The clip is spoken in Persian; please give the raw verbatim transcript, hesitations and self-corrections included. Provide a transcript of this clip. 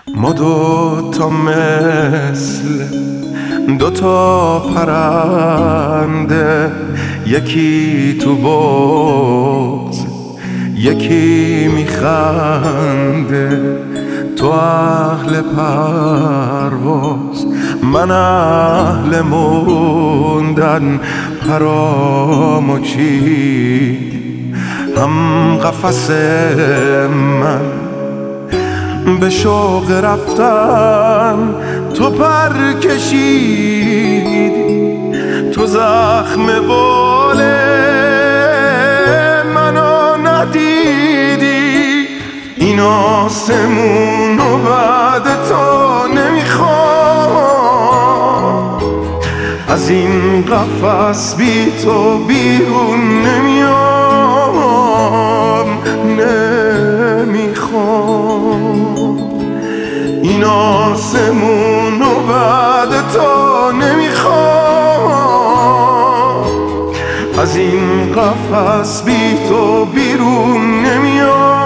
ما دو تا مثل دو تا پرنده، یکی تو بغض یکی میخنده. تو اهل پرواز من اهل موندن، پرامو چید هم قفس من به شوق رفتن. تو پر کشیدی، تو زخم بال منو ندیدی. این آسمون و بعد تو نمیخوام، از این قفس بی تو بیرون نمیام. نمیخوام این آسمون و بعد تو نمیخوام، از این قفس بی تو بیرون نمیام.